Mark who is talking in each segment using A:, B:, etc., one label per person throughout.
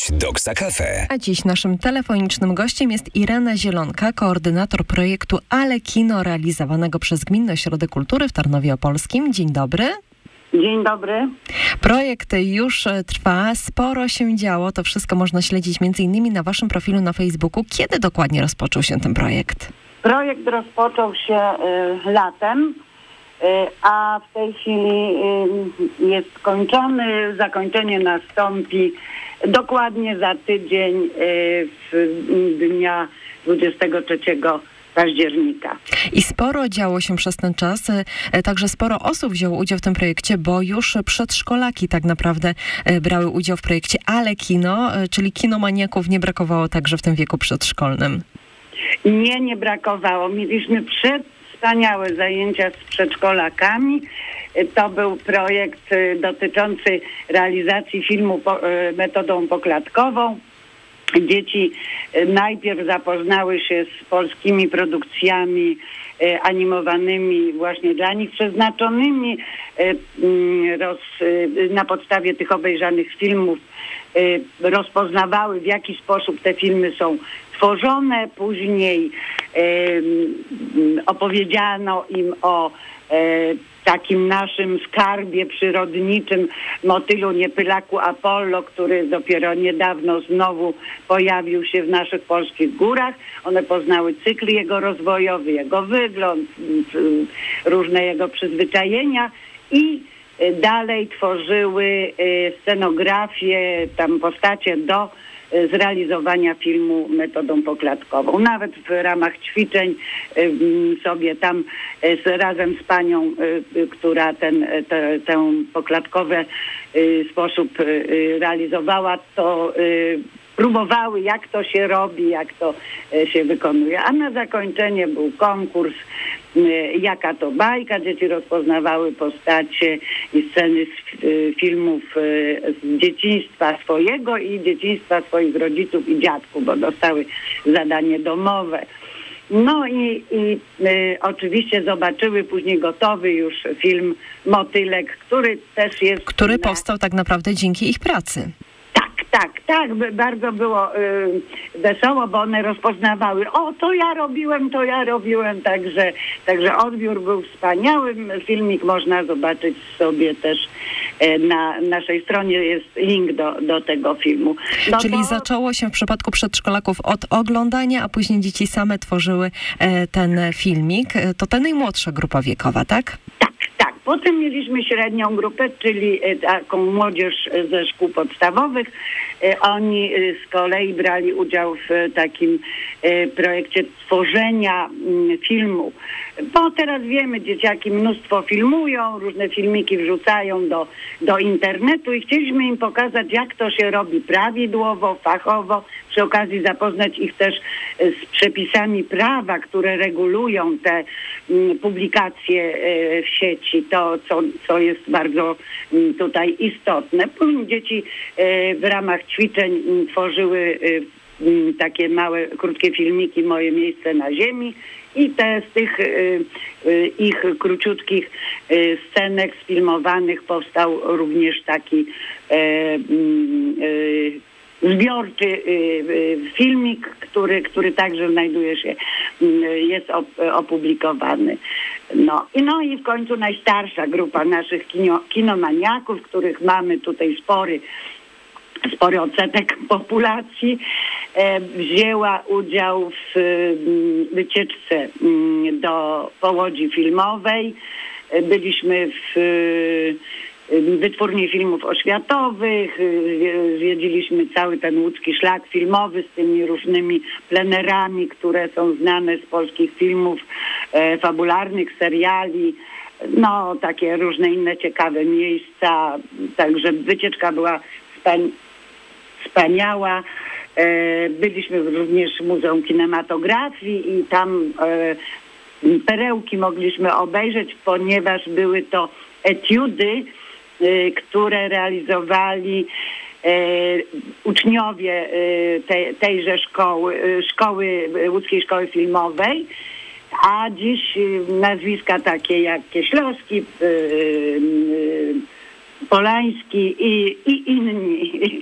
A: Doksa Cafe.
B: A dziś naszym telefonicznym gościem jest Irena Zielonka, koordynator projektu Ale Kino realizowanego przez Gminne Ośrodek Kultury w Tarnowie Opolskim. Dzień dobry.
C: Dzień dobry.
B: Projekt już trwa, sporo się działo, to wszystko można śledzić m.in. na waszym profilu na Facebooku. Kiedy dokładnie rozpoczął się ten projekt?
C: Projekt rozpoczął się latem, a w tej chwili jest skończony. Zakończenie nastąpi dokładnie za tydzień, dnia 23 października.
B: I sporo działo się przez ten czas, także sporo osób wzięło udział w tym projekcie, bo już przedszkolaki tak naprawdę brały udział w projekcie Ale Kino, czyli kinomaniaków nie brakowało także w tym wieku przedszkolnym.
C: Nie brakowało. Mieliśmy wspaniałe zajęcia z przedszkolakami. To był projekt dotyczący realizacji filmu metodą poklatkową. Dzieci najpierw zapoznały się z polskimi produkcjami animowanymi właśnie dla nich przeznaczonymi. Na podstawie tych obejrzanych filmów rozpoznawały, w jaki sposób te filmy są tworzone. Później opowiedziano im o takim naszym skarbie przyrodniczym, motylu niepylaku Apollo, który dopiero niedawno znowu pojawił się w naszych polskich górach. One poznały cykl jego rozwojowy, jego wygląd, różne jego przyzwyczajenia i dalej tworzyły scenografię, tam postacie do zrealizowania filmu metodą poklatkową. Nawet w ramach ćwiczeń sobie tam razem z panią, która tę poklatkowy sposób realizowała, to próbowały, jak to się robi, jak to się wykonuje. A na zakończenie był konkurs Jaka to bajka. Dzieci rozpoznawały postacie i sceny z filmów z dzieciństwa swojego i dzieciństwa swoich rodziców i dziadków, bo dostały zadanie domowe. No i oczywiście zobaczyły później gotowy już film Motylek, który też jest...
B: Który powstał tak naprawdę dzięki ich pracy.
C: Tak, bardzo było wesoło, bo one rozpoznawały, to ja robiłem, także odbiór był wspaniały. Filmik można zobaczyć sobie też na naszej stronie, jest link do tego filmu.
B: Czyli zaczęło się w przypadku przedszkolaków od oglądania, a później dzieci same tworzyły ten filmik. To ta najmłodsza grupa wiekowa, tak?
C: Tak. Potem mieliśmy średnią grupę, czyli taką młodzież ze szkół podstawowych. Oni z kolei brali udział w takim projekcie tworzenia filmu. Bo teraz wiemy, dzieciaki mnóstwo filmują, różne filmiki wrzucają do internetu i chcieliśmy im pokazać, jak to się robi prawidłowo, fachowo. Przy okazji zapoznać ich też z przepisami prawa, które regulują te publikacje w sieci. To, co jest bardzo tutaj istotne. Dzieci w ramach ćwiczeń tworzyły takie małe, krótkie filmiki Moje miejsce na ziemi i z tych ich króciutkich scenek sfilmowanych powstał również taki zbiorczy filmik, który także znajduje się, jest opublikowany. No i w końcu najstarsza grupa naszych kinomaniaków, których mamy tutaj spory odsetek populacji, wzięła udział w wycieczce do Łodzi filmowej. Byliśmy w Wytwórni Filmów Oświatowych, zwiedziliśmy cały ten łódzki szlak filmowy z tymi różnymi plenerami, które są znane z polskich filmów fabularnych, seriali, takie różne inne ciekawe miejsca. Także wycieczka była wspaniała. Byliśmy również w Muzeum Kinematografii i tam perełki mogliśmy obejrzeć, ponieważ były to etiudy, które realizowali uczniowie tejże szkoły, Łódzkiej Szkoły Filmowej, a dziś nazwiska takie jak Kieślowski, Polański i inni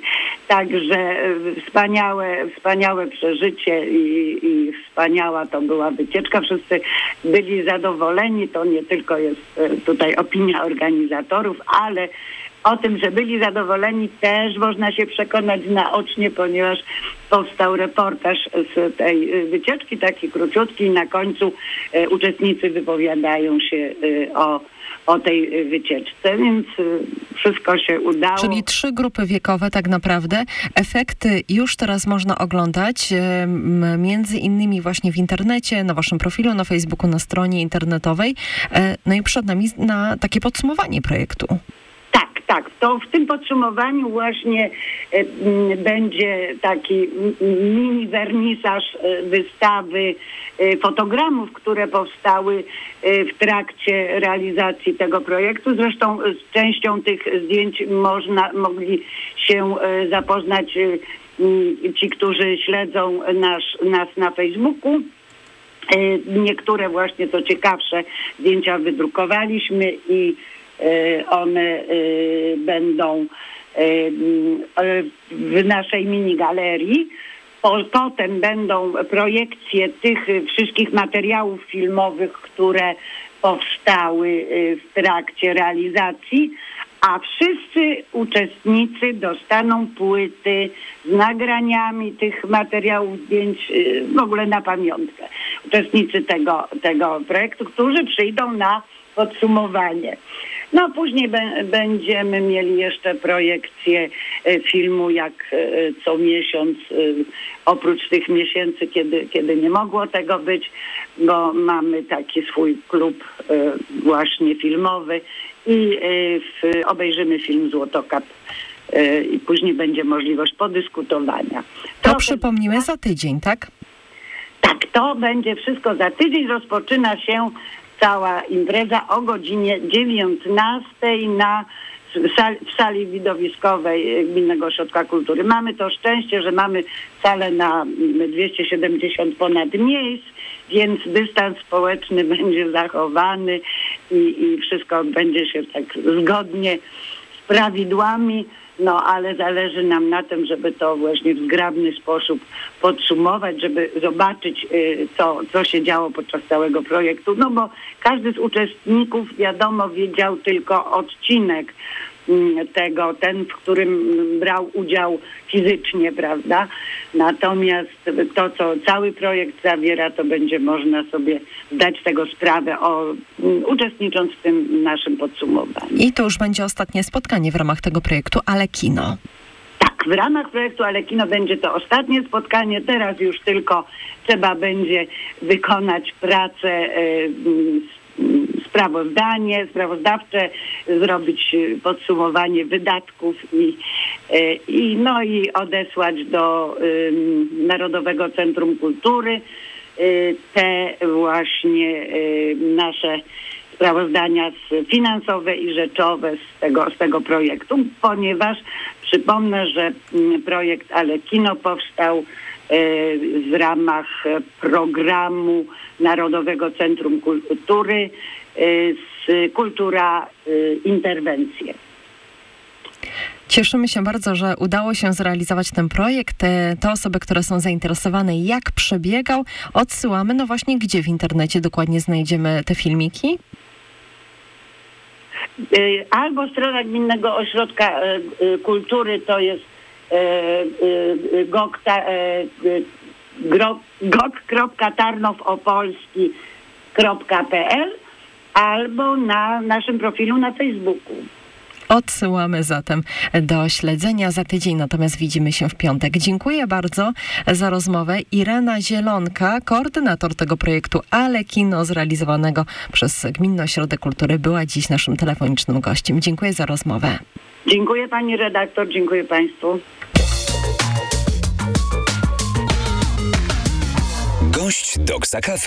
C: Także wspaniałe przeżycie i wspaniała to była wycieczka. Wszyscy byli zadowoleni. To nie tylko jest tutaj opinia organizatorów, ale o tym, że byli zadowoleni, też można się przekonać naocznie, ponieważ powstał reportaż z tej wycieczki, taki króciutki, i na końcu uczestnicy wypowiadają się o tej wycieczce, więc wszystko się udało.
B: Czyli 3 grupy wiekowe tak naprawdę. Efekty już teraz można oglądać, między innymi właśnie w internecie, na waszym profilu, na Facebooku, na stronie internetowej. No i przed nami na takie podsumowanie projektu.
C: Tak, to w tym podsumowaniu właśnie będzie taki mini wernisaż wystawy fotogramów, które powstały w trakcie realizacji tego projektu. Zresztą z częścią tych zdjęć mogli się zapoznać ci, którzy śledzą nas na Facebooku. Niektóre właśnie, co ciekawsze, zdjęcia wydrukowaliśmy i one będą w naszej mini galerii. Potem będą projekcje tych wszystkich materiałów filmowych, które powstały w trakcie realizacji, a wszyscy uczestnicy dostaną płyty z nagraniami tych materiałów, zdjęć w ogóle na pamiątkę. Uczestnicy tego projektu, którzy przyjdą na podsumowanie. No później będziemy mieli jeszcze projekcję filmu, jak co miesiąc, oprócz tych miesięcy, kiedy nie mogło tego być, bo mamy taki swój klub właśnie filmowy i obejrzymy film Złotokap i później będzie możliwość podyskutowania.
B: To przypomnimy za tydzień, tak?
C: Tak, to będzie wszystko za tydzień. Rozpoczyna się cała impreza o godzinie 19 w sali widowiskowej Gminnego Ośrodka Kultury. Mamy to szczęście, że mamy salę na 270 ponad miejsc, więc dystans społeczny będzie zachowany i wszystko będzie się tak zgodnie z prawidłami. No, ale zależy nam na tym, żeby to właśnie w zgrabny sposób podsumować, żeby zobaczyć, co się działo podczas całego projektu. No bo każdy z uczestników, wiadomo, wiedział tylko odcinek ten, w którym brał udział fizycznie, prawda? Natomiast to, co cały projekt zawiera, to będzie można sobie zdać z tego sprawę, uczestnicząc w tym naszym podsumowaniu.
B: I to już będzie ostatnie spotkanie w ramach tego projektu Ale Kino.
C: Tak, w ramach projektu Ale Kino będzie to ostatnie spotkanie. Teraz już trzeba będzie wykonać pracę sprawozdawcze, zrobić podsumowanie wydatków i odesłać do Narodowego Centrum Kultury te właśnie nasze sprawozdania finansowe i rzeczowe z tego projektu, ponieważ przypomnę, że projekt Ale Kino powstał w ramach programu Narodowego Centrum Kultury z Kultura Interwencje.
B: Cieszymy się bardzo, że udało się zrealizować ten projekt. Te osoby, które są zainteresowane, jak przebiegał, odsyłamy. No właśnie, gdzie w internecie dokładnie znajdziemy te filmiki?
C: Albo strona Gminnego Ośrodka Kultury, to jest gok.tarnowopolski.pl albo na naszym profilu na Facebooku.
B: Odsyłamy zatem do śledzenia za tydzień, natomiast widzimy się w piątek. Dziękuję bardzo za rozmowę. Irena Zielonka, koordynator tego projektu Ale Kino zrealizowanego przez Gminny Ośrodek Kultury, była dziś naszym telefonicznym gościem. Dziękuję za rozmowę.
C: Dziękuję pani redaktor, dziękuję państwu.
A: Gość Doksa Cafe.